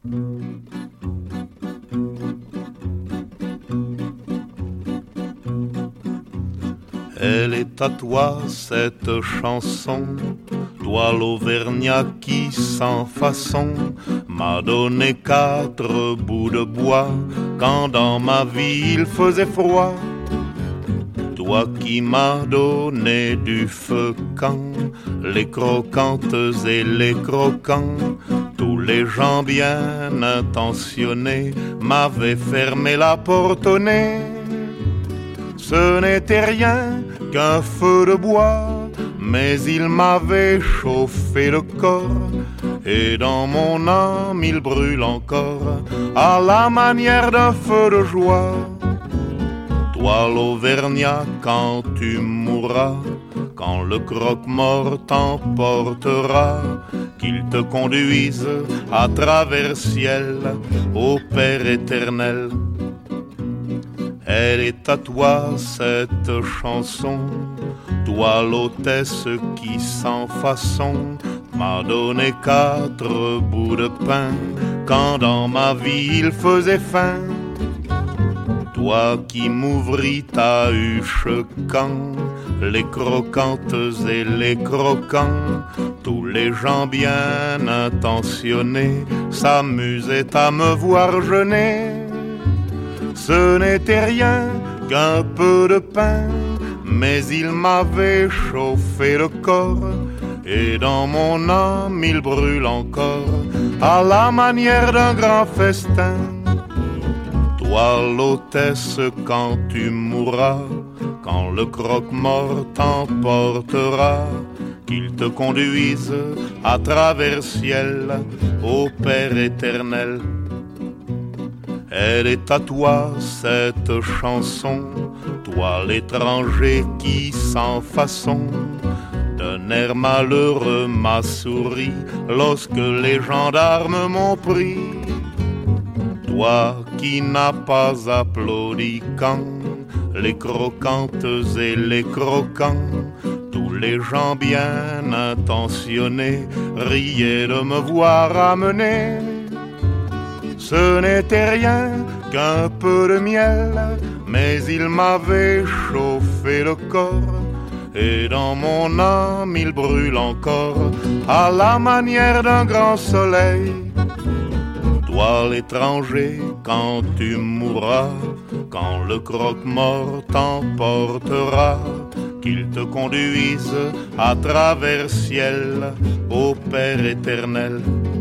Elle est à toi cette chanson, toi l'Auvergnat qui sans façon m'a donné 4 bouts de bois quand dans ma vie il faisait froid. Toi qui m'as donné du feu quand les croquantes et les croquants, tous les gens bien intentionnés m'avaient fermé la porte au nez. Ce n'était rien qu'un feu de bois, mais il m'avait chauffé le corps, et dans mon âme il brûle encore, à la manière d'un feu de joie. Toi l'Auvergnat, quand tu mourras, quand le croque-mort t'emportera, qu'il te conduise à travers ciel au Père éternel. Elle est à toi cette chanson, toi l'hôtesse qui sans façon m'a donné 4 bouts de pain quand dans ma vie il faisait faim. Toi qui m'ouvris ta huche quand les croquantes et les croquants, tous les gens bien intentionnés s'amusaient à me voir jeûner. Ce n'était rien qu'un peu de pain, mais il m'avait chauffé le corps, et dans mon âme il brûle encore, à la manière d'un grand festin. Toi l'hôtesse, quand tu mourras, quand le croque-mort t'emportera, qu'il te conduise à travers ciel au Père éternel. Elle est à toi cette chanson, toi l'étranger qui sans façon d'un air malheureux m'a souri lorsque les gendarmes m'ont pris. Toi qui n'as pas applaudi quand les croquantes et les croquants, tous les gens bien intentionnés riaient de me voir amener. Ce n'était rien qu'un peu de miel, mais il m'avait chauffé le corps, et dans mon âme il brûle encore, à la manière d'un grand soleil. Toi l'étranger, quand tu mourras, quand le croque-mort t'emportera, qu'il te conduise à travers ciel au Père éternel.